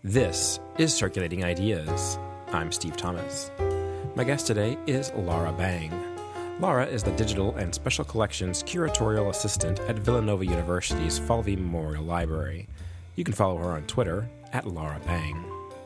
This is Circulating Ideas. I'm Steve Thomas. My guest today is Laura Bang. Laura is the Digital and Special Collections Curatorial Assistant at Villanova University's Falvey Memorial Library. You can follow her on Twitter at Laura Bang.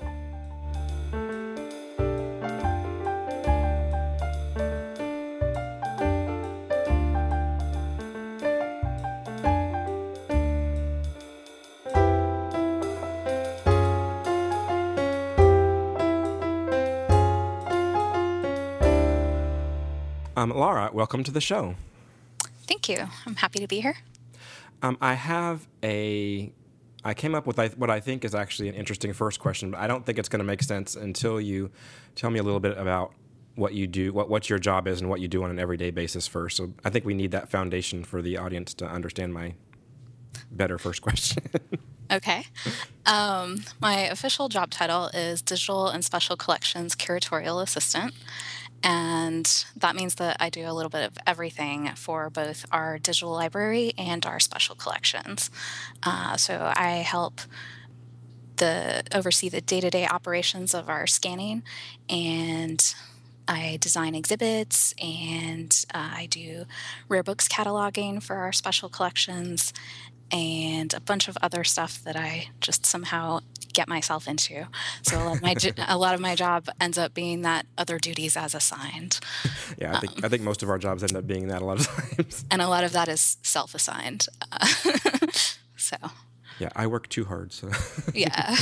Laura, welcome to the show. Thank you. I'm happy to be here. I came up with what I think is actually an interesting first question, but I don't think it's going to make sense until you tell me a little bit about what you do, what your job is, and what you do on an everyday basis first. So I think we need that foundation for the audience to understand my better first question. Okay. My official job title is Digital and Special Collections Curatorial Assistant. And that means that I do a little bit of everything for both our digital library and our special collections. So I help oversee the day-to-day operations of our scanning, and I design exhibits, and I do rare books cataloging for our special collections, and a bunch of other stuff that I just somehow get myself into. So a lot of my job ends up being that other duties as assigned. Yeah, I think most of our jobs end up being that a lot of times. And a lot of that is self-assigned. So. Yeah, I work too hard. So. Yeah.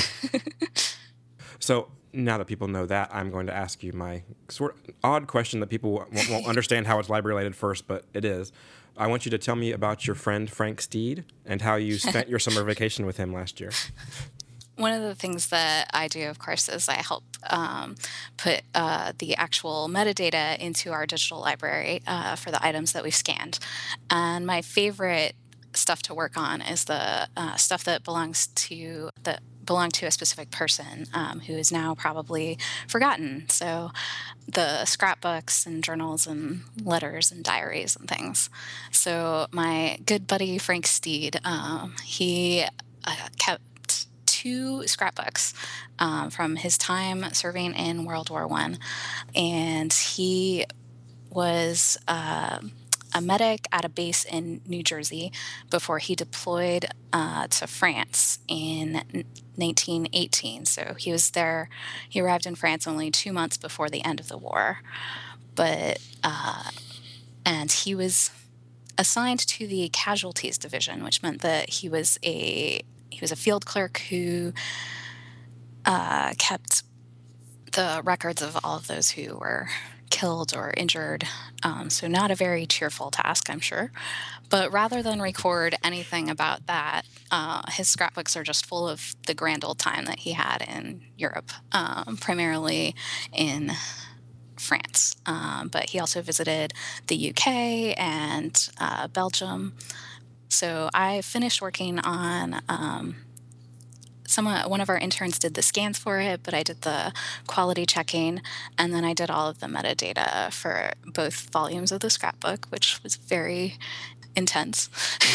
So now that people know that, I'm going to ask you my sort of odd question that people won't understand how it's library related first, but it is. I want you to tell me about your friend Frank Steed and how you spent your summer vacation with him last year. One of the things that I do, of course, is I help put the actual metadata into our digital library for the items that we've scanned. And my favorite stuff to work on is the stuff that belonged to a specific person who is now probably forgotten. So the scrapbooks and journals and letters and diaries and things. So my good buddy Frank Steed, he kept 2 scrapbooks from his time serving in World War I. And he was a medic at a base in New Jersey before he deployed to France in 1918. So he was there. He arrived in France only 2 months before the end of the war. And he was assigned to the casualties division, which meant that he was a field clerk who kept the records of all of those who were killed or injured. So not a very cheerful task, I'm sure. But rather than record anything about that, his scrapbooks are just full of the grand old time that he had in Europe, primarily in France. But he also visited the UK and Belgium. So I finished working on one of our interns did the scans for it, but I did the quality checking, and then I did all of the metadata for both volumes of the scrapbook, which was very intense.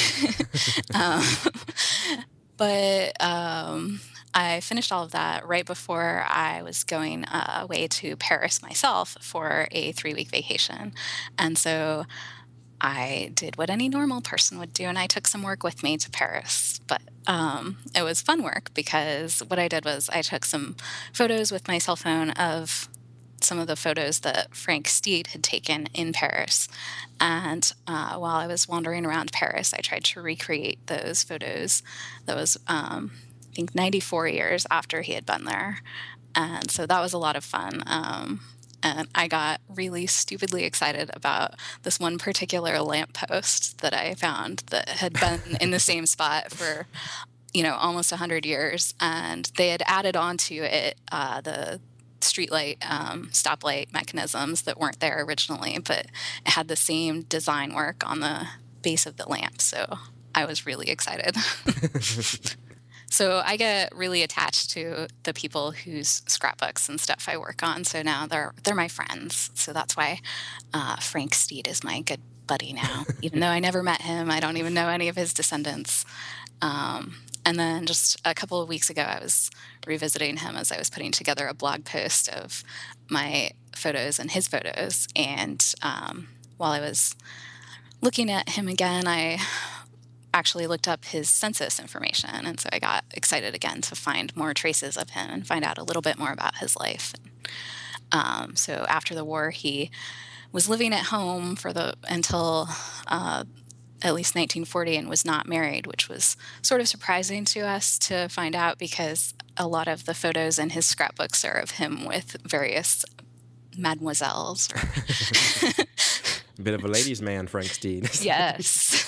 But I finished all of that right before I was going away to Paris myself for a 3-week vacation. And so I did what any normal person would do, and I took some work with me to Paris. But it was fun work because what I did was I took some photos with my cell phone of some of the photos that Frank Steed had taken in Paris. And while I was wandering around Paris, I tried to recreate those photos. That was, I think, 94 years after he had been there. And so that was a lot of fun. And I got really stupidly excited about this one particular lamppost that I found that had been in the same spot for, almost 100 years. And they had added onto it the streetlight, stoplight mechanisms that weren't there originally, but it had the same design work on the base of the lamp. So I was really excited. So I get really attached to the people whose scrapbooks and stuff I work on. So now they're my friends. So that's why Frank Steed is my good buddy now. Even though I never met him, I don't even know any of his descendants. And then just a couple of weeks ago, I was revisiting him as I was putting together a blog post of my photos and his photos. And while I was looking at him again, I actually looked up his census information. And so I got excited again to find more traces of him and find out a little bit more about his life. So after the war, he was living at home until at least 1940 and was not married, which was sort of surprising to us to find out because a lot of the photos in his scrapbooks are of him with various mademoiselles. A bit of a ladies' man, Frank Steed. Yes.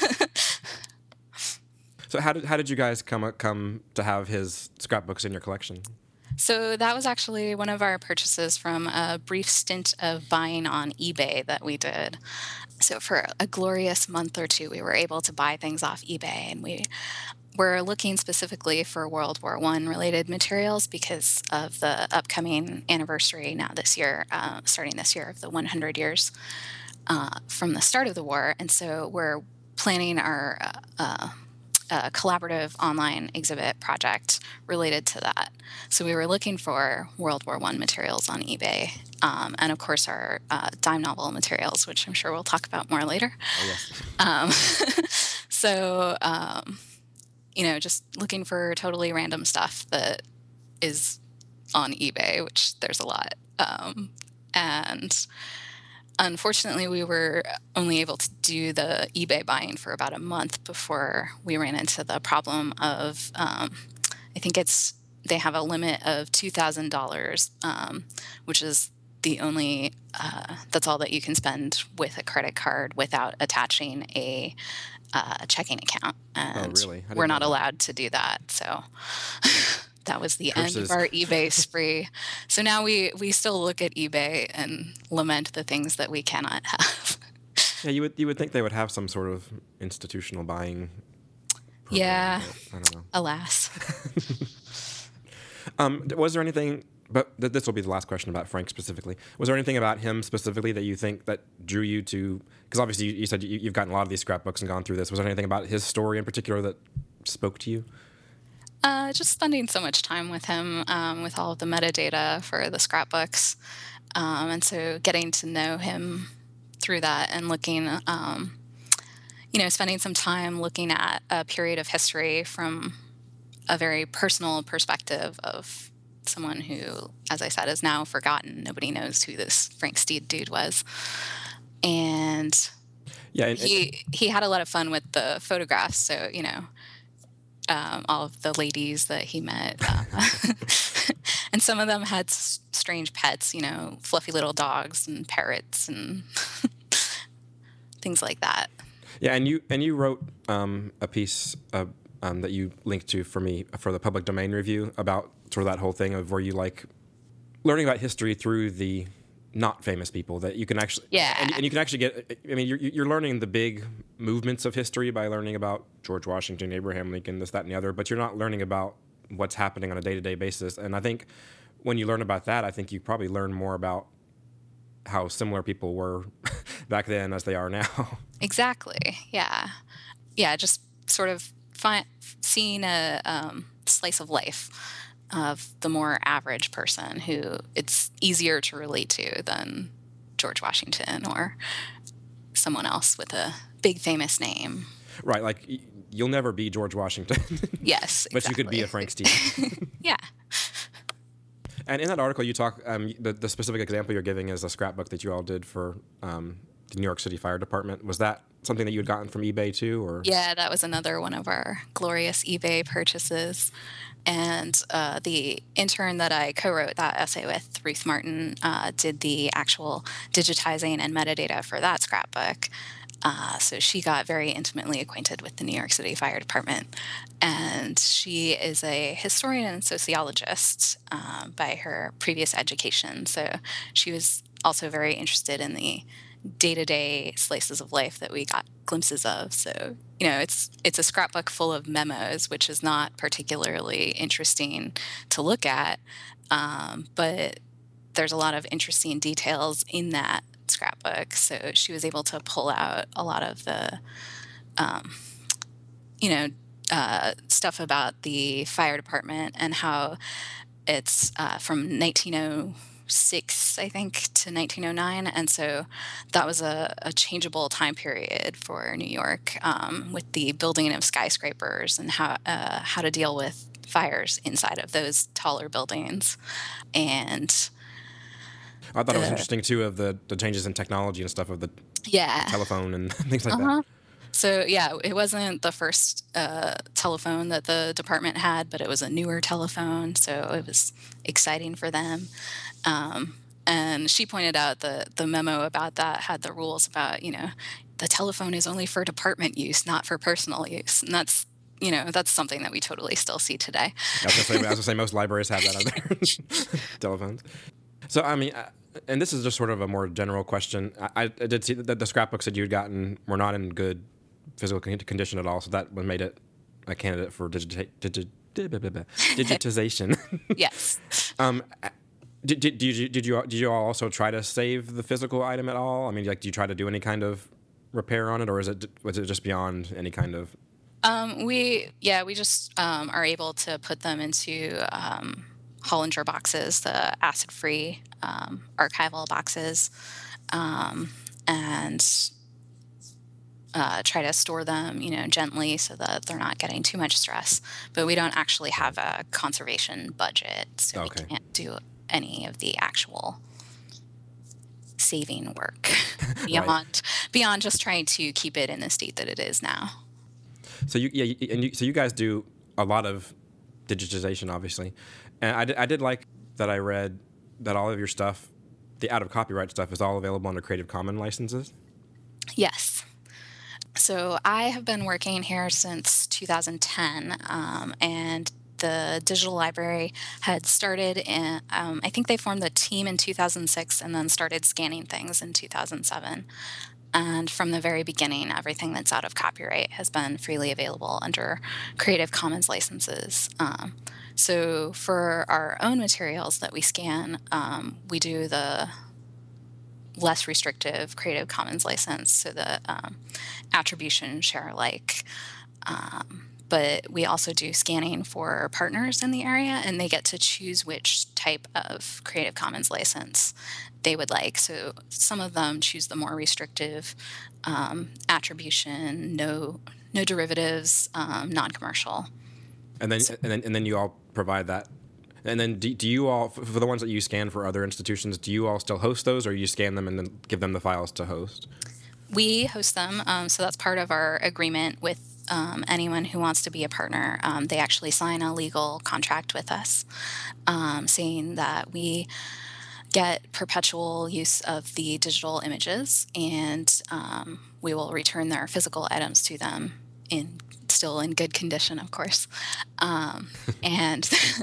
So how did you guys come to have his scrapbooks in your collection? So that was actually one of our purchases from a brief stint of buying on eBay that we did. So for a glorious month or two, we were able to buy things off eBay, and we were looking specifically for World War I related materials because of the upcoming anniversary now this year, starting this year, of the 100 years from the start of the war. And so we're planning our collaborative online exhibit project related to that. So we were looking for World War I materials on eBay, and of course our dime novel materials, which I'm sure we'll talk about more later. Oh, yes. So, just looking for totally random stuff that is on eBay, which there's a lot. And unfortunately, we were only able to do the eBay buying for about a month before we ran into the problem of, I think they have a limit of $2,000, which is the only, that's all that you can spend with a credit card without attaching a checking account. And oh, really? we're not allowed to do that. So that was the end of our eBay spree. So now we still look at eBay and lament the things that we cannot have. Yeah, you would think they would have some sort of institutional buying program. Yeah, I don't know. Alas. Was there anything, but this will be the last question about Frank specifically. Was there anything about him specifically that you think that drew you to, because obviously you said you've gotten a lot of these scrapbooks and gone through this. Was there anything about his story in particular that spoke to you? Just spending so much time with him, with all of the metadata for the scrapbooks. And so getting to know him through that and looking, spending some time looking at a period of history from a very personal perspective of someone who, as I said, is now forgotten. Nobody knows who this Frank Steed dude was. And yeah, he had a lot of fun with the photographs. So, all of the ladies that he met. And some of them had strange pets, fluffy little dogs and parrots and things like that. Yeah, and you wrote a piece that you linked to for me for the Public Domain Review about sort of that whole thing of where you like learning about history through the not famous people that you can actually, and you can actually get. I mean, you're learning the big movements of history by learning about George Washington, Abraham Lincoln, this, that, and the other. But you're not learning about what's happening on a day-to-day basis. And I think when you learn about that, I think you probably learn more about how similar people were back then as they are now. Exactly. Yeah. Yeah. Just sort of seeing a slice of life of the more average person who it's easier to relate to than George Washington or someone else with a big famous name. Right. Like you'll never be George Washington. Yes. But you could be a Frank Steed. Yeah. And in that article, you talk, the specific example you're giving is a scrapbook that you all did for the New York City Fire Department. Was that something that you had gotten from eBay too? Or? Yeah, that was another one of our glorious eBay purchases. And the intern that I co-wrote that essay with, Ruth Martin, did the actual digitizing and metadata for that scrapbook. So she got very intimately acquainted with the New York City Fire Department. And she is a historian and sociologist by her previous education. So she was also very interested in the day-to-day slices of life that we got glimpses of. So, it's a scrapbook full of memos, which is not particularly interesting to look at. But there's a lot of interesting details in that scrapbook. So she was able to pull out a lot of the, stuff about the fire department and how it's from 1906, I think, to 1909. And so that was a changeable time period for New York, with the building of skyscrapers and how to deal with fires inside of those taller buildings. And I thought it was interesting too of the changes in technology and stuff of the yeah. telephone and things like that. Uh-huh. So yeah, it wasn't the first telephone that the department had, but it was a newer telephone, so it was exciting for them. And she pointed out the memo about that had the rules about, the telephone is only for department use, not for personal use, and that's something that we totally still see today. I was gonna say most libraries have that on their telephones. So I mean, and this is just sort of a more general question. I did see that the scrapbooks that you'd gotten were not in good physical condition at all, so that made it a candidate for digitization. Yes. Did you all also try to save the physical item at all? I mean, like, do you try to do any kind of repair on it, or was it just beyond any kind of? We just are able to put them into Hollinger boxes, the acid-free archival boxes, and try to store them, gently so that they're not getting too much stress. But we don't actually have a conservation budget, so we can't do any of the actual saving work beyond just trying to keep it in the state that it is now. So you guys do a lot of digitization, obviously, and I did like that. I read that all of your stuff, the out of copyright stuff, is all available under Creative Commons licenses. Yes. So I have been working here since 2010, and the digital library had started in, I think they formed the team in 2006 and then started scanning things in 2007. And from the very beginning, everything that's out of copyright has been freely available under Creative Commons licenses. So for our own materials that we scan, we do the less restrictive Creative Commons license, so the attribution share alike. But we also do scanning for partners in the area, and they get to choose which type of Creative Commons license they would like. So some of them choose the more restrictive attribution, no derivatives, non-commercial. And then you all provide that. And then do you all, for the ones that you scan for other institutions, do you all still host those, or you scan them and then give them the files to host? We host them, so that's part of our agreement with anyone who wants to be a partner. They actually sign a legal contract with us, saying that we get perpetual use of the digital images, and we will return their physical items to them still in good condition, of course, and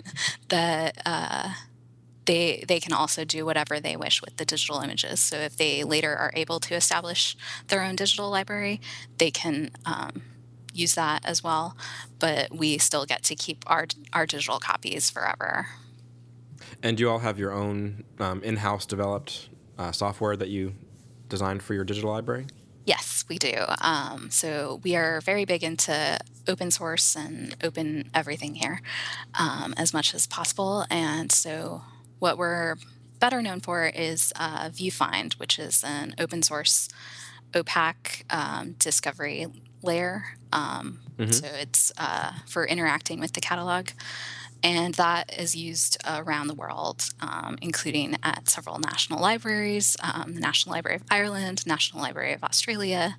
that they can also do whatever they wish with the digital images. So if they later are able to establish their own digital library, they can use that as well. But we still get to keep our digital copies forever. And do you all have your own in-house developed software that you designed for your digital library? Yes, we do. So we are very big into open source and open everything here, as much as possible. And so what we're better known for is Viewfind, which is an open source OPAC discovery layer. So it's for interacting with the catalog. And that is used around the world, including at several national libraries, the National Library of Ireland, National Library of Australia,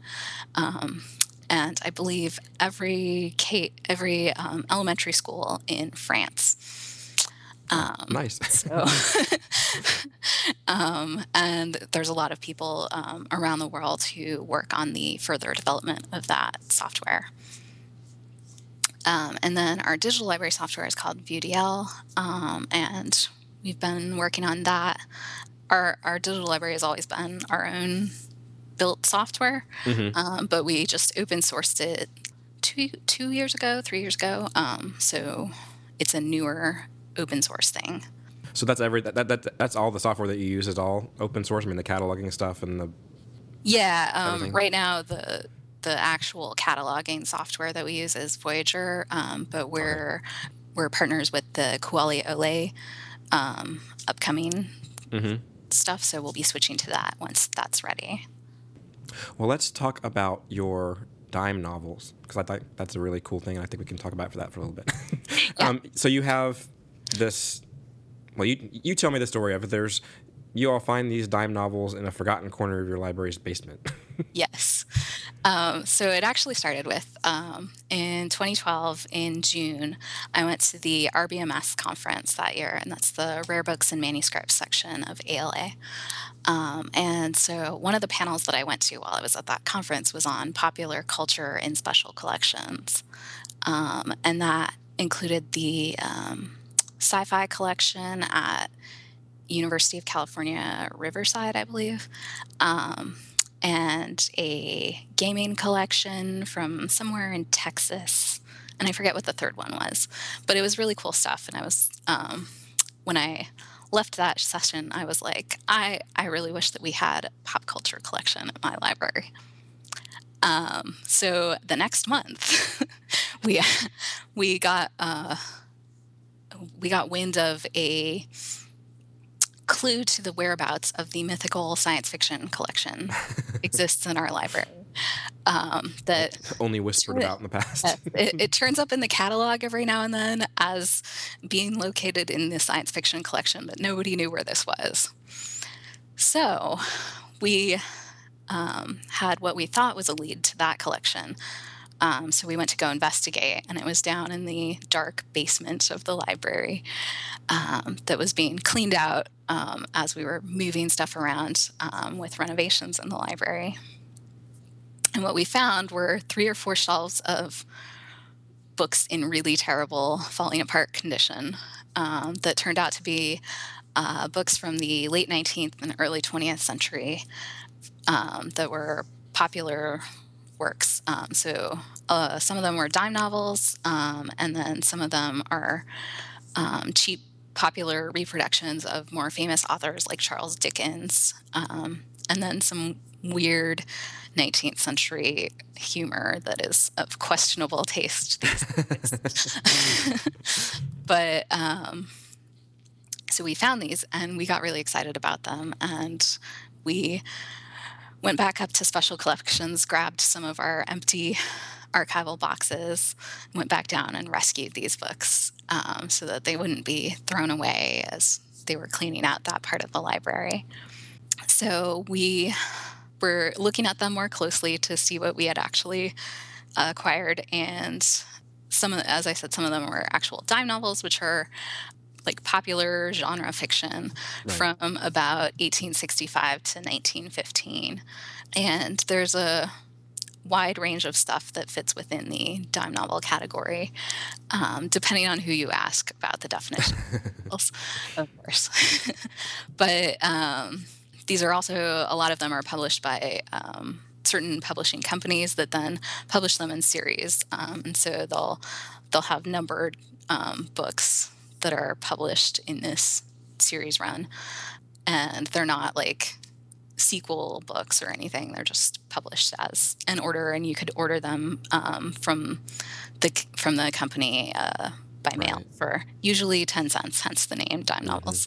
and I believe every elementary school in France. Nice. So, and there's a lot of people around the world who work on the further development of that software. And then our digital library software is called ViewDL, and we've been working on that. Our digital library has always been our own built software, but we just open sourced it 3 years ago. So it's a newer open source thing. So that's that's all the software that you use is all open source. I mean, the cataloging stuff and the right now the actual cataloging software that we use is Voyager, but Okay. we're partners with the Kuali Ole upcoming Hmm. stuff, so we'll be switching to that once that's ready. Well, let's talk about your dime novels because I think that's a really cool thing, and I think we can talk about that for a little bit. Yeah. So you have this. Well, you tell me the story of it. You all find these dime novels in a forgotten corner of your library's basement. Yes. So it actually started with in 2012 in June, I went to the RBMS conference that year, and that's the Rare Books and Manuscripts section of ALA. And so one of the panels that I went to while I was at that conference was on popular culture in special collections. And that included the sci-fi collection at University of California, Riverside, I believe, and a gaming collection from somewhere in Texas. And I forget what the third one was, but it was really cool stuff. And I was, when I left that session, I was like, I really wish that we had a pop culture collection at my library. So the next month, we we got we got wind of a clue to the whereabouts of the mythical science fiction collection exists in our library. That Only whispered about in the past. it turns up in the catalog every now and then as being located in the science fiction collection, but nobody knew where this was. So we had what we thought was a lead to that collection. So we went to go investigate, and it was down in the dark basement of the library that was being cleaned out as we were moving stuff around with renovations in the library. And what we found were 3 or 4 shelves of books in really terrible, falling apart condition that turned out to be books from the late 19th and early 20th century that were popular works. So some of them were dime novels, and then some of them are cheap, popular reproductions of more famous authors like Charles Dickens, and then some weird 19th century humor that is of questionable taste these days. But so we found these and we got really excited about them, and we went back up to special collections, grabbed some of our empty archival boxes, went back down and rescued these books so that they wouldn't be thrown away as they were cleaning out that part of the library. So we were looking at them more closely to see what we had actually acquired, and as I said, some of them were actual dime novels, which are like popular genre fiction Right. from about 1865 to 1915. And there's a wide range of stuff that fits within the dime novel category, depending on who you ask about the definition, of course. But these are also, a lot of them are published by certain publishing companies that then publish them in series. And so they'll have numbered books that are published in this series run, and they're not like sequel books or anything. They're just published as an order, and you could order them from the company by mail Right. for usually 10 cents, hence the name Dime Novels.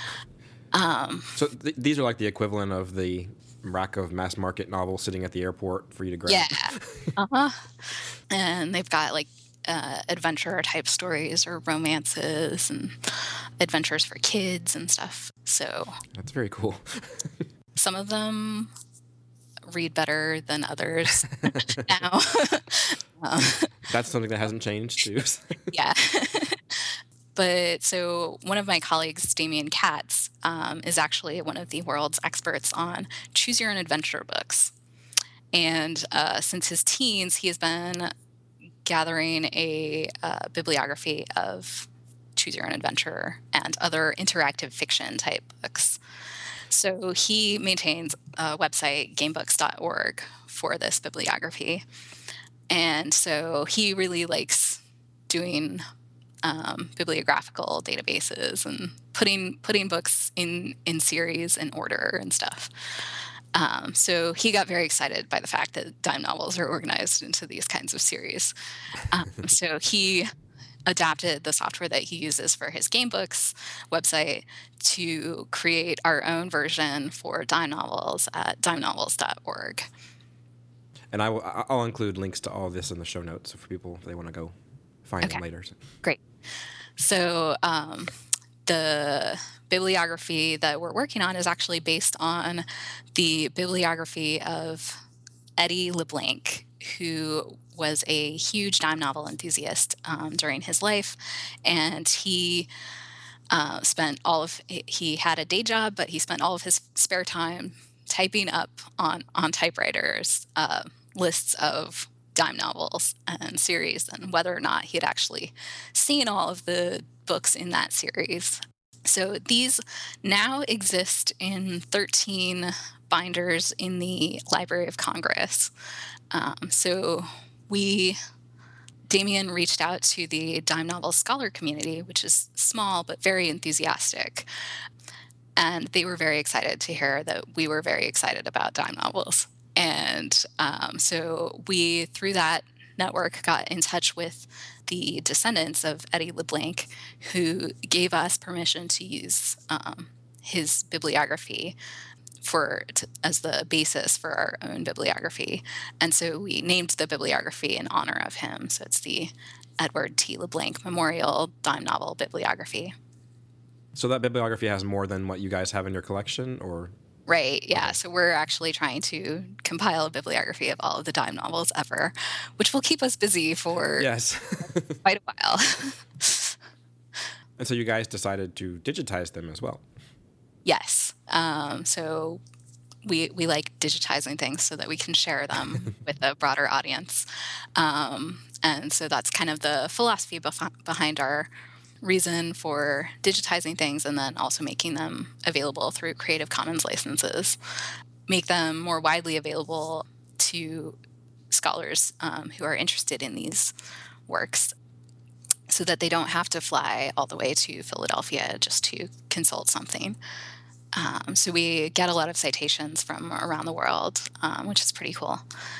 So these are like the equivalent of the rack of mass market novels sitting at the airport for you to grab. Yeah. Uh-huh. And they've got like adventure type stories or romances and adventures for kids and stuff. So That's very cool. some of them read better than others now. That's something that hasn't changed too. Yeah. But so one of my colleagues, Damien Katz, is actually one of the world's experts on choose your own adventure books. And since his teens, he has been gathering a bibliography of choose your own adventure and other interactive fiction type books. So he maintains a website, gamebooks.org, for this bibliography. And so he really likes doing bibliographical databases and putting books in series in order and stuff. So he got very excited by the fact that dime novels are organized into these kinds of series. So he adapted the software that he uses for his Gamebooks website to create our own version for dime novels at dimenovels.org. And I'll include links to all this in the show notes for people if they want to go find them later. Great. So the bibliography that we're working on is actually based on the bibliography of Eddie LeBlanc, who was a huge dime novel enthusiast during his life. And he he had a day job, but he spent all of his spare time typing up on typewriters lists of dime novels and series, and whether or not he had actually seen all of the books in that series. So these now exist in 13 binders in the Library of Congress. So Damien reached out to the dime novel scholar community, which is small but very enthusiastic. And they were very excited to hear that we were very excited about dime novels. And so we, through that network, got in touch with the descendants of Eddie LeBlanc, who gave us permission to use his bibliography as the basis for our own bibliography. And so we named the bibliography in honor of him. So it's the Edward T. LeBlanc Memorial Dime Novel Bibliography. So that bibliography has more than what you guys have in your collection, or? Right, yeah. So we're actually trying to compile a bibliography of all of the dime novels ever, which will keep us busy for quite a while. And so you guys decided to digitize them as well. Yes. So we like digitizing things so that we can share them with a broader audience. And so that's kind of the philosophy behind our reason for digitizing things, and then also making them available through Creative Commons licenses. Make them more widely available to scholars who are interested in these works, so that they don't have to fly all the way to Philadelphia just to consult something. So we get a lot of citations from around the world, which is pretty cool.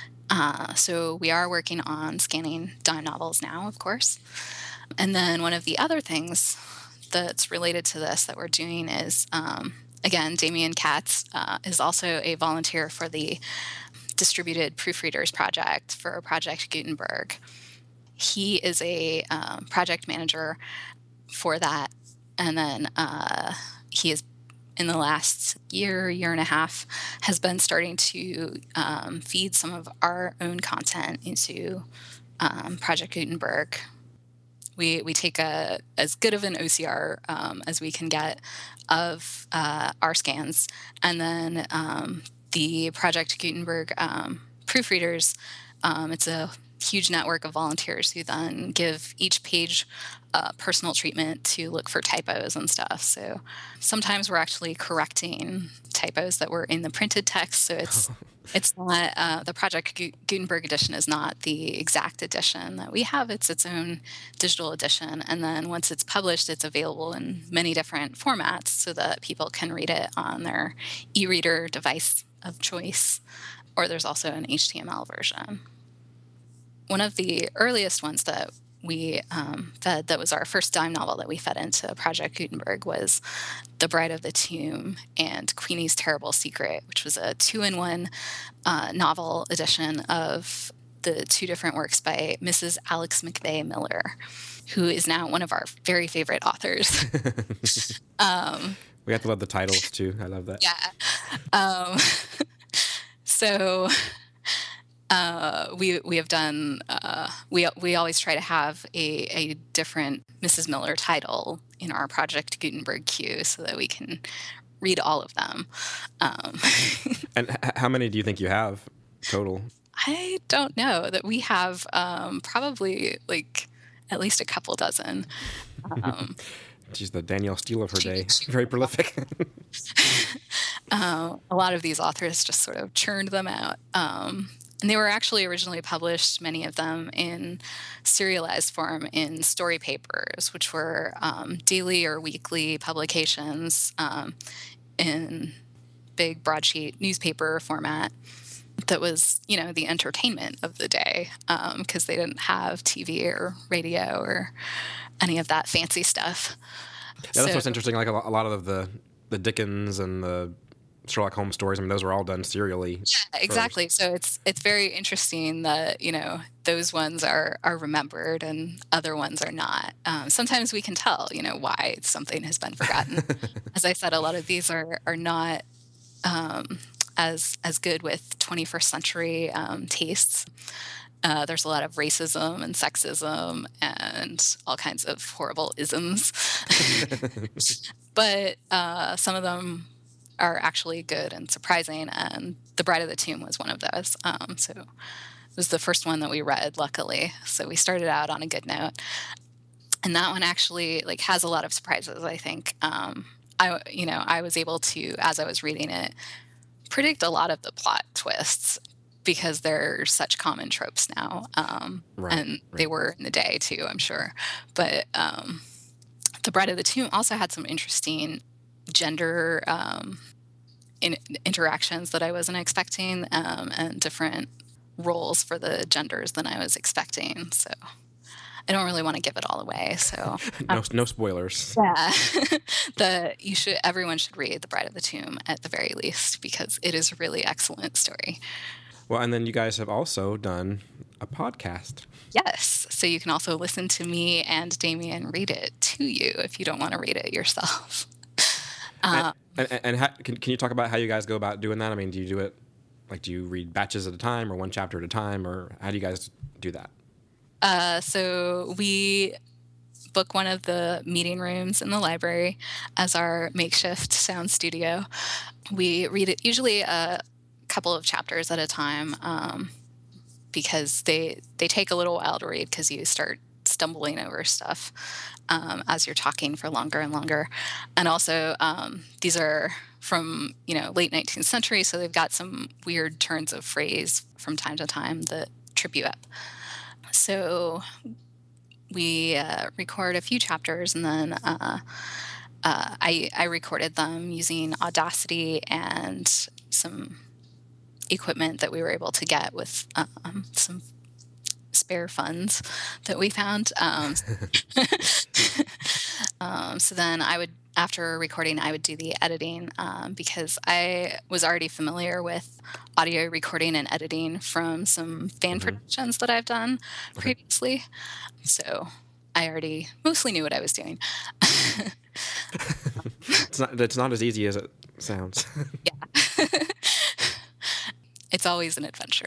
So we are working on scanning dime novels now, of course. And then one of the other things that's related to this that we're doing is, again, Damien Katz is also a volunteer for the Distributed Proofreaders Project for Project Gutenberg. He is a project manager for that. And then he is, in the last year and a half, has been starting to feed some of our own content into Project Gutenberg. We take as good of an OCR as we can get of our scans, and then the Project Gutenberg proofreaders, it's a huge network of volunteers who then give each page personal treatment to look for typos and stuff. So sometimes we're actually correcting typos that were in the printed text. So it's not the Project Gutenberg edition is not the exact edition that we have. It's its own digital edition. And then once it's published, it's available in many different formats so that people can read it on their e-reader device of choice. Or there's also an HTML version. One of the earliest ones that we fed, that was our first dime novel that we fed into Project Gutenberg, was The Bride of the Tomb and Queenie's Terrible Secret, which was a 2-in-1 novel edition of the two different works by Mrs. Alex McVeigh Miller, who is now one of our very favorite authors. We have to love the titles too. I love that. Yeah. So we have done, we always try to have a different Mrs. Miller title in our Project Gutenberg queue so that we can read all of them. And how many do you think you have total? I don't know. That we have probably like at least a couple dozen. She's the Danielle Steele of her day. Very prolific. A lot of these authors just sort of churned them out. And they were actually originally published, many of them, in serialized form in story papers, which were daily or weekly publications in big broadsheet newspaper format that was, the entertainment of the day, because they didn't have TV or radio or any of that fancy stuff. Yeah, that's what's interesting. Like a lot of the Dickens and the Sherlock Holmes stories, I mean, those were all done serially. Yeah, exactly. First. So it's very interesting that, those ones are remembered and other ones are not. Sometimes we can tell, why something has been forgotten. As I said, a lot of these are not as good with 21st century tastes. There's a lot of racism and sexism and all kinds of horrible isms. But some of them are actually good and surprising, and The Bride of the Tomb was one of those. So it was the first one that we read, luckily. So we started out on a good note. And that one actually has a lot of surprises, I think. I was able to, as I was reading it, predict a lot of the plot twists because they're such common tropes now. And they were in the day too, I'm sure. But The Bride of the Tomb also had some interesting gender interactions that I wasn't expecting, and different roles for the genders than I was expecting. So I don't really want to give it all away. So no spoilers. Yeah, everyone should read The Bride of the Tomb at the very least, because it is a really excellent story. Well, and then you guys have also done a podcast. Yes, so you can also listen to me and Damien read it to you if you don't want to read it yourself. Can you talk about how you guys go about doing that? I mean, do you do it do you read batches at a time or one chapter at a time, or how do you guys do that? So we book one of the meeting rooms in the library as our makeshift sound studio. We read it usually a couple of chapters at a time, because they take a little while to read because you start stumbling over stuff as you're talking for longer and longer. And also these are from late 19th century, so they've got some weird turns of phrase from time to time that trip you up. So we record a few chapters, and then I recorded them using Audacity and some equipment that we were able to get with some spare funds that we found. So then after recording, I would do the editing, because I was already familiar with audio recording and editing from some fan productions that I've done previously. So I already mostly knew what I was doing. It's not as easy as it sounds. Yeah. It's always an adventure.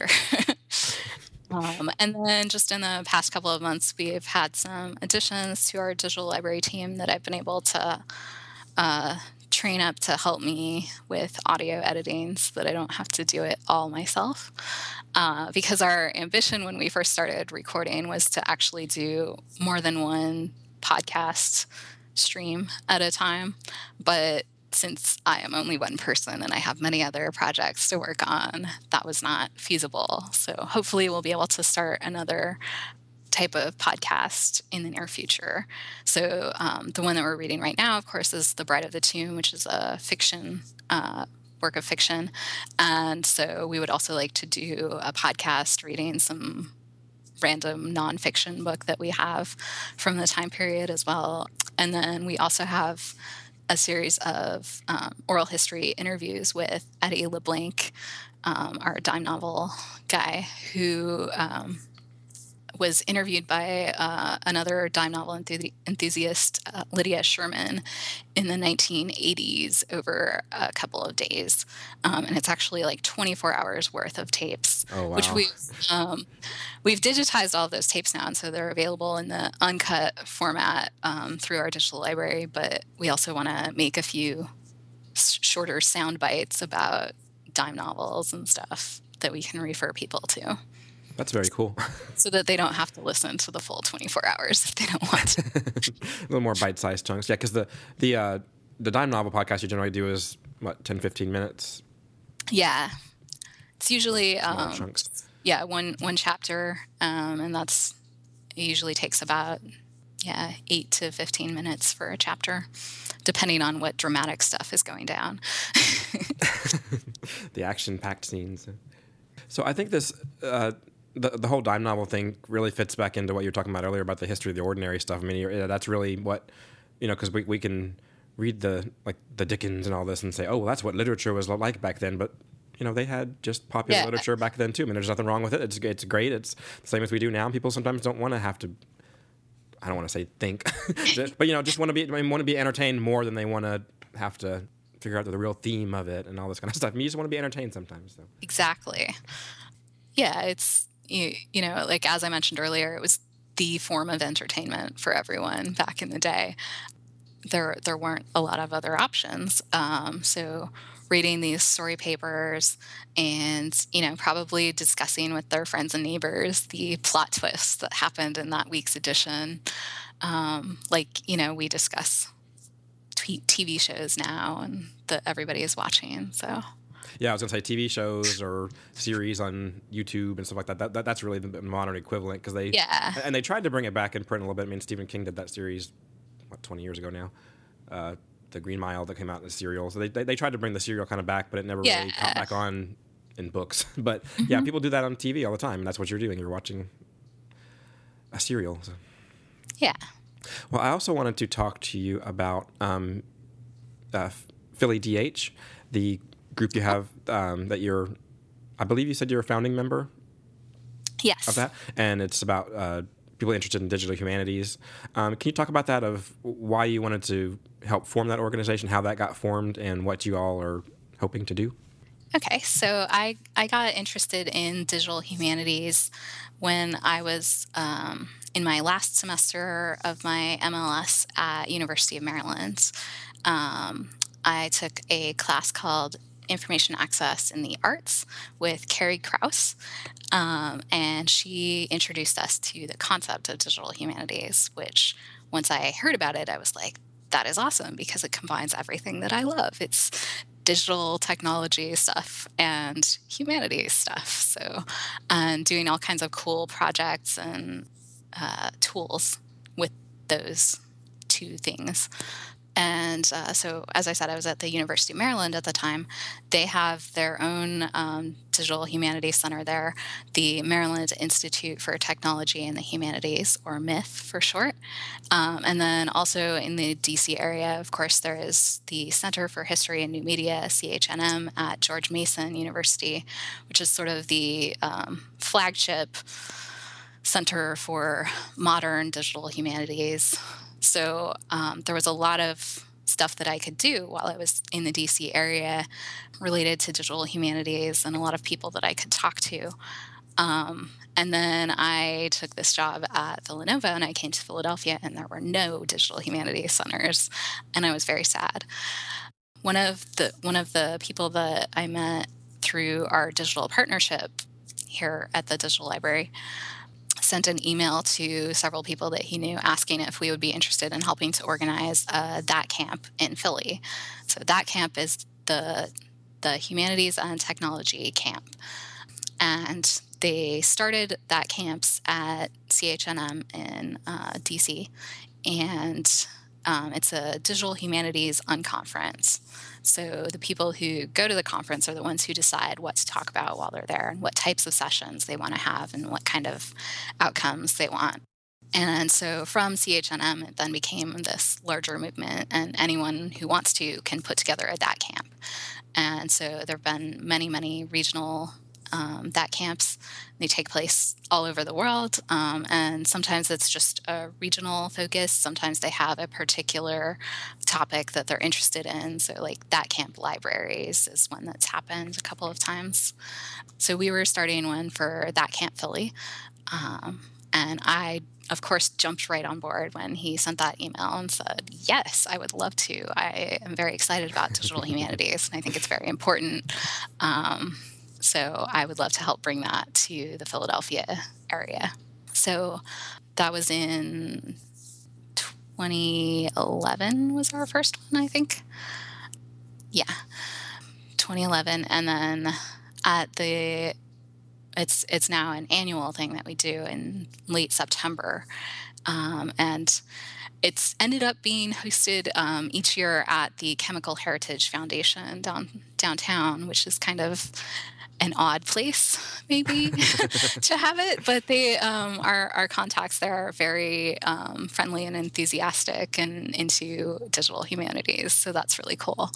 And then just in the past couple of months, we've had some additions to our digital library team that I've been able to train up to help me with audio editing so that I don't have to do it all myself. Because our ambition when we first started recording was to actually do more than one podcast stream at a time. But since I am only one person and I have many other projects to work on, that was not feasible. So hopefully we'll be able to start another type of podcast in the near future. So the one that we're reading right now, of course, is The Bride of the Tomb, which is a fiction work of fiction. And so we would also like to do a podcast reading some random nonfiction book that we have from the time period as well. And then we also have a series of oral history interviews with Eddie LeBlanc, our dime novel guy, who was interviewed by another dime novel enthusiast, Lydia Sherman, in the 1980s over a couple of days. And it's actually 24 hours worth of tapes, which we've digitized all of those tapes now. And so they're available in the uncut format through our digital library. But we also want to make a few shorter sound bites about dime novels and stuff that we can refer people to. That's very cool. So that they don't have to listen to the full 24 hours if they don't want to. A little more bite-sized chunks. Yeah, because the dime novel podcast you generally do is, 10, 15 minutes? Yeah. It's usually chunks. Yeah, one chapter, and it usually takes about yeah, 8 to 15 minutes for a chapter, depending on what dramatic stuff is going down. The action-packed scenes. So I think this the whole dime novel thing really fits back into what you were talking about earlier about the history of the ordinary stuff. I mean, that's really what, because we can read the Dickens and all this and say, oh, well, that's what literature was like back then, but they had just popular Yeah, literature back then too. I mean, there's nothing wrong with it. It's great. It's the same as we do now. People sometimes don't want to have to. I don't want to say think, but just want to be entertained more than they want to have to figure out the real theme of it and all this kind of stuff. I mean, you just want to be entertained sometimes. So. exactly. Yeah, it's, like as I mentioned earlier, it was the form of entertainment for everyone back in the day. There weren't a lot of other options. So reading these story papers and, probably discussing with their friends and neighbors the plot twists that happened in that week's edition. We discuss TV shows now and that everybody is watching. So yeah, I was gonna say TV shows or series on YouTube and stuff like that. That's really the modern equivalent because they tried to bring it back in print a little bit. I mean, Stephen King did that series 20 years ago now, the Green Mile that came out in the serial. So they tried to bring the serial kind of back, but it never really caught back on in books. But yeah, people do that on TV all the time, and that's what you're doing. You're watching a serial. So. Yeah. Well, I also wanted to talk to you about Philly DH, the group you have that you're, I believe you said you're a founding member. Yes. Of that, and it's about people interested in digital humanities. Can you talk about that, of why you wanted to help form that organization, how that got formed, and what you all are hoping to do? Okay, so I got interested in digital humanities when I was in my last semester of my MLS at University of Maryland. I took a class called Information Access in the Arts with Carrie Krause, and she introduced us to the concept of digital humanities, which once I heard about it, I was like, that is awesome because it combines everything that I love. It's digital technology stuff and humanities stuff. So, and doing all kinds of cool projects and tools with those two things. And so, as I said, I was at the University of Maryland at the time. They have their own digital humanities center there, the Maryland Institute for Technology and the Humanities, or MITH for short. And then also in the DC area, of course, there is the Center for History and New Media, CHNM, at George Mason University, which is sort of the flagship center for modern digital humanities. So there was a lot of stuff that I could do while I was in the DC area related to digital humanities, and a lot of people that I could talk to. And then I took this job at Villanova, and I came to Philadelphia, and there were no digital humanities centers, and I was very sad. One of the people that I met through our digital partnership here at the Digital Library sent an email to several people that he knew asking if we would be interested in helping to organize that camp in Philly. So that camp is the Humanities and Technology camp. And they started that camps at CHNM in DC. And it's a digital humanities unconference. So the people who go to the conference are the ones who decide what to talk about while they're there and what types of sessions they want to have and what kind of outcomes they want. And so from CHNM, it then became this larger movement, and anyone who wants to can put together a DAT camp. And so there have been many, many regional DAT camps. They take place all over the world, and sometimes it's just a regional focus. Sometimes they have a particular topic that they're interested in. So like DAT camp libraries is one that's happened a couple of times. So we were starting one for DAT camp Philly, and I of course, jumped right on board when he sent that email and said, yes, I would love to. I am very excited about digital humanities, and I think it's very important. So I would love to help bring that to the Philadelphia area. So that was in 2011 was our first one, I think. Yeah, 2011. And then it's now an annual thing that we do in late September. And it's ended up being hosted each year at the Chemical Heritage Foundation downtown, which is kind of an odd place, maybe, to have it. But our contacts there are very friendly and enthusiastic and into digital humanities. So that's really cool.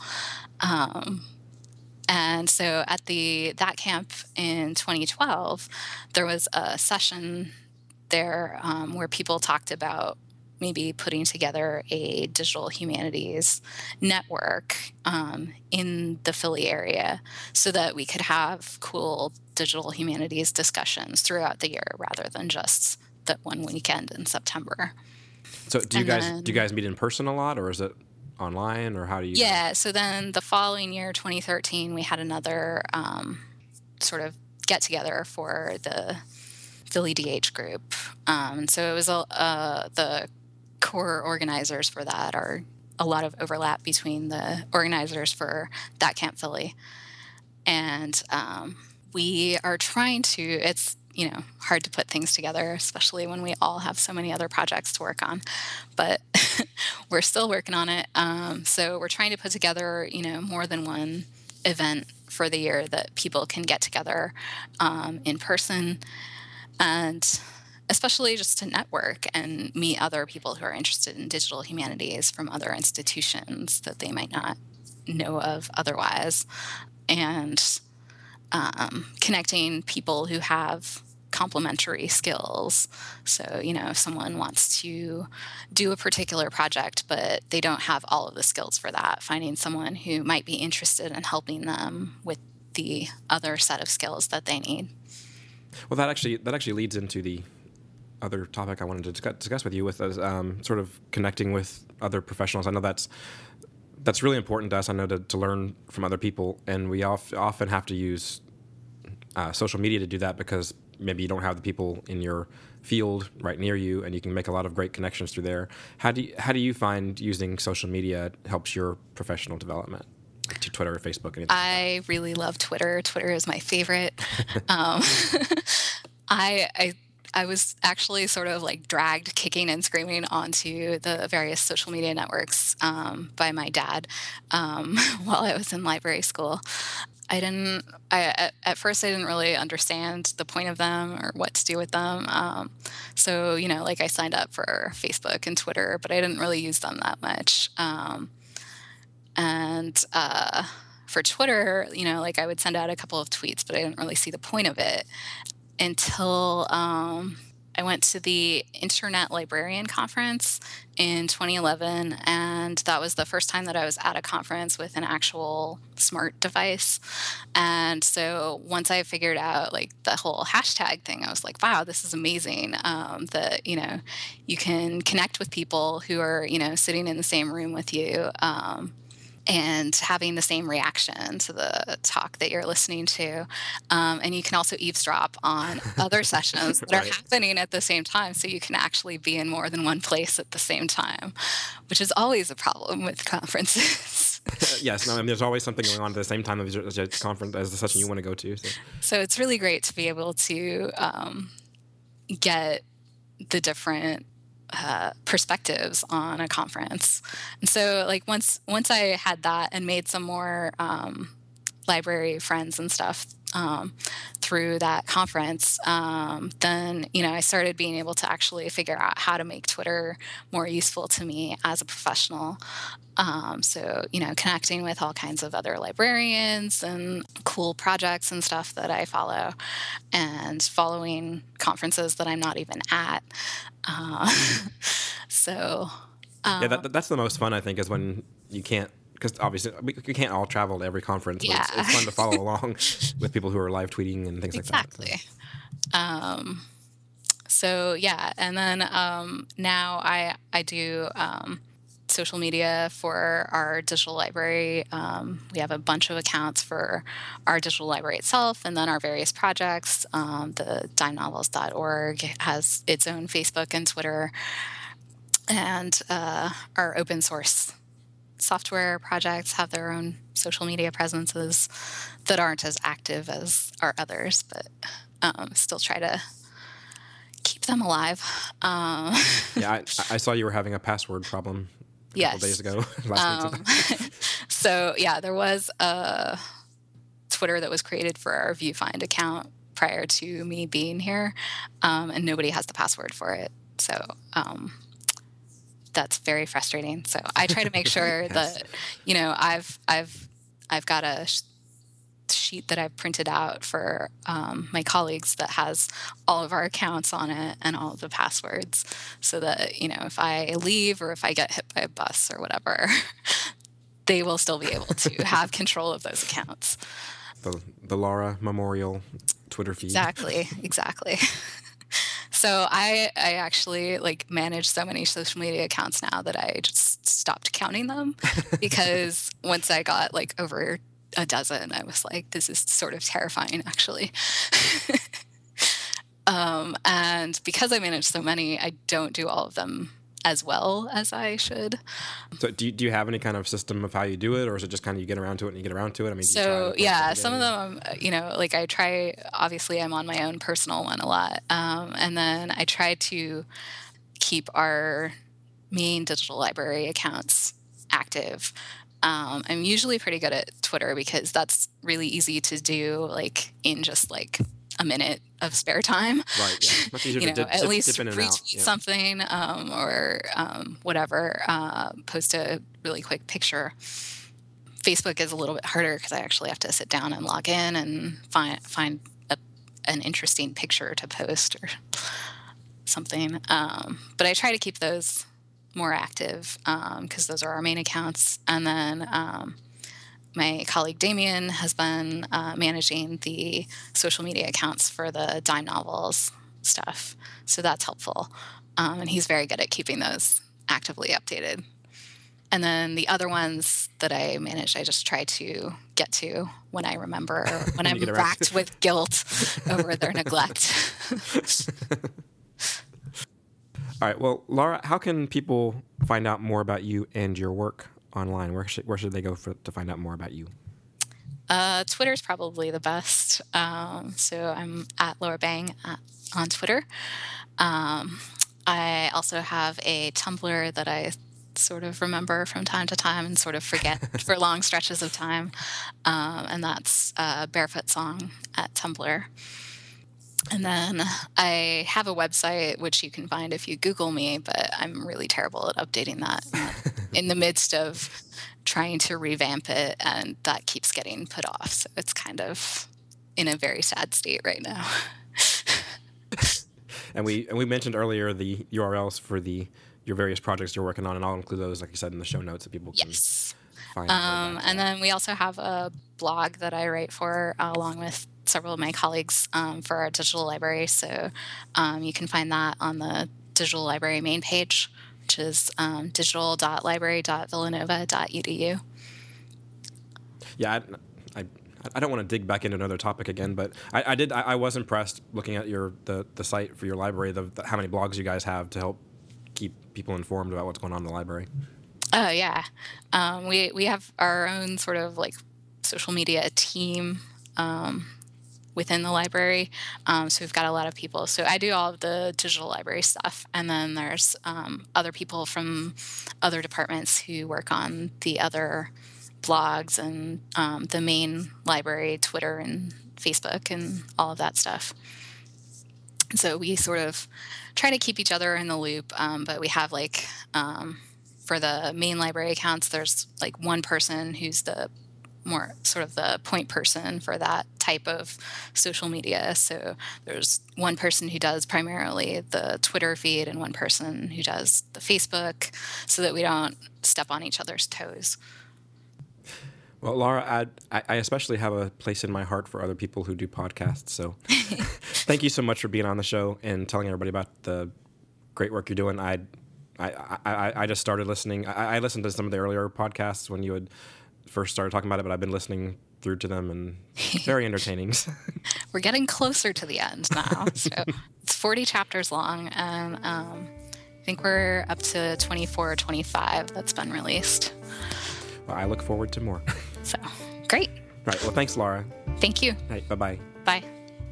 And so at that camp in 2012, there was a session there where people talked about maybe putting together a digital humanities network in the Philly area so that we could have cool digital humanities discussions throughout the year rather than just that one weekend in September. So do you guys meet in person a lot, or is it online, or how do you? Yeah. So then the following year, 2013, we had another sort of get together for the Philly DH group. And so it was the core organizers for that are a lot of overlap between the organizers for that Camp Philly. And we are trying to, it's, hard to put things together, especially when we all have so many other projects to work on, but we're still working on it. So we're trying to put together, more than one event for the year that people can get together in person, and especially just to network and meet other people who are interested in digital humanities from other institutions that they might not know of otherwise, and connecting people who have complementary skills. So, if someone wants to do a particular project, but they don't have all of the skills for that, finding someone who might be interested in helping them with the other set of skills that they need. Well, that actually leads into the other topic I wanted to discuss with you, with sort of connecting with other professionals. I know that's really important to us. I know to learn from other people, and we often have to use social media to do that, because maybe you don't have the people in your field right near you, and you can make a lot of great connections through there. How do you find using social media helps your professional development? To Twitter or Facebook? Anything I really love Twitter. Twitter is my favorite. I was actually sort of like dragged kicking and screaming onto the various social media networks by my dad while I was in library school. At first I didn't really understand the point of them or what to do with them. So, I signed up for Facebook and Twitter, but I didn't really use them that much. And for Twitter, I would send out a couple of tweets, but I didn't really see the point of it until I went to the Internet Librarian Conference in 2011, and that was the first time that I was at a conference with an actual smart device. And so once I figured out the whole hashtag thing, I was like, wow, this is amazing, that, you can connect with people who are, sitting in the same room with you, and having the same reaction to the talk that you're listening to. And you can also eavesdrop on other sessions that Right. are happening at the same time. So you can actually be in more than one place at the same time, which is always a problem with conferences. Yes, no, I mean, there's always something going on at the same time as a conference, as the session you want to go to. So it's really great to be able to get the different perspectives on a conference. And so once I had that and made some more library friends and stuff through that conference, then I started being able to actually figure out how to make Twitter more useful to me as a professional. So connecting with all kinds of other librarians and cool projects and stuff that I follow, and following conferences that I'm not even at. So Yeah, that's the most fun, I think, is when you can't, because obviously we can't all travel to every conference. Yeah. But it's fun to follow along with people who are live tweeting and things exactly. like that. So yeah, and then now I do social media for our digital library. We have a bunch of accounts for our digital library itself, and then our various projects. The dimenovels.org has its own Facebook and Twitter, and our open source software projects have their own social media presences that aren't as active as our others, but still try to them alive. Yeah, I saw you were having a password problem a couple days ago. Last week. So yeah, there was a Twitter that was created for our Viewfind account prior to me being here, and nobody has the password for it. So that's very frustrating. So I try to make sure Yes. that, you know, I've got a sheet that I've printed out for my colleagues that has all of our accounts on it and all of the passwords, so that, you know, if I leave or if I get hit by a bus or whatever, they will still be able to have control of those accounts. The Laura Memorial Twitter feed. Exactly. So I actually like manage so many social media accounts now that I just stopped counting them, because once I got like over a dozen, I was like, this is sort of terrifying, actually. And because I manage so many, I don't do all of them as well as I should. So do you have any kind of system of how you do it, or is it just kind of you get around to it and you get around to it? I mean, do you try to post every some of day? them, you know, like I try, obviously I'm on my own personal one a lot. And then I try to keep our main digital library accounts active. I'm usually pretty good at Twitter because that's really easy to do, like in just like a minute of spare time. Right. Yeah. Much easier You to know, at least dip in and out. retweet Yeah. something, or whatever, post a really quick picture. Facebook is a little bit harder because I actually have to sit down and log in and find an interesting picture to post or something. But I try to keep those more active because those are our main accounts. And then my colleague Damien has been managing the social media accounts for the dime novels stuff. So that's helpful. And he's very good at keeping those actively updated. And then the other ones that I manage, I just try to get to when I remember, when I'm you get around to racked with guilt over their neglect. All right. Well, Laura, how can people find out more about you and your work online? Where should they go to find out more about you? Twitter's probably the best. So I'm at Laura Bang on Twitter. I also have a Tumblr that I sort of remember from time to time and sort of forget for long stretches of time. And that's Barefoot Song at Tumblr. And then I have a website, which you can find if you Google me, but I'm really terrible at updating that in the midst of trying to revamp it, and that keeps getting put off. So it's kind of in a very sad state right now. And we mentioned earlier the URLs for your various projects you're working on, and I'll include those, like you said, in the show notes so people can find. And then we also have a blog that I write for along with several of my colleagues for our digital library. So you can find that on the digital library main page, which is digital.library.villanova.edu. Yeah, I don't want to dig back into another topic again, but I was impressed looking at the site for your library, how many blogs you guys have to help keep people informed about what's going on in the library. Oh yeah, we have our own sort of like social media team within the library. So we've got a lot of people. So I do all of the digital library stuff, and then there's other people from other departments who work on the other blogs and the main library, Twitter and Facebook and all of that stuff. So we sort of try to keep each other in the loop, but we have like for the main library accounts, there's like one person who's the more sort of the point person for that type of social media. So there's one person who does primarily the Twitter feed and one person who does the Facebook, so that we don't step on each other's toes. Well, Laura, I especially have a place in my heart for other people who do podcasts. So thank you so much for being on the show and telling everybody about the great work you're doing. I just started listening. I listened to some of the earlier podcasts when you had first started talking about it, but I've been listening through to them, and very entertaining. We're getting closer to the end now. So it's 40 chapters long, and I think we're up to 24 or 25 that's been released. Well, I look forward to more. So, great. Right. Well, thanks, Laura. Thank you. Right. Bye-bye. Bye.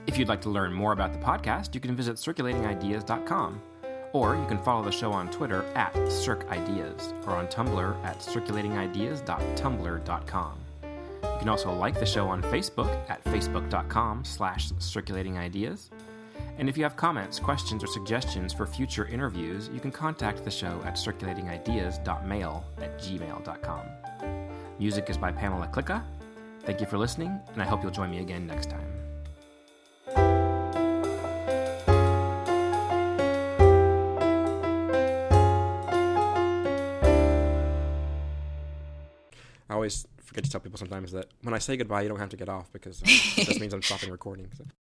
If you'd like to learn more about the podcast, you can visit circulatingideas.com, or you can follow the show on Twitter at CircIdeas, or on Tumblr at circulatingideas.tumblr.com. You can also like the show on Facebook at facebook.com/circulatingideas. And if you have comments, questions, or suggestions for future interviews, you can contact the show at circulatingideas.mail@gmail.com. Music is by Pamela Klicka. Thank you for listening, and I hope you'll join me again next time. I always forget to tell people sometimes that when I say goodbye, you don't have to get off, because it just means I'm stopping recording. So.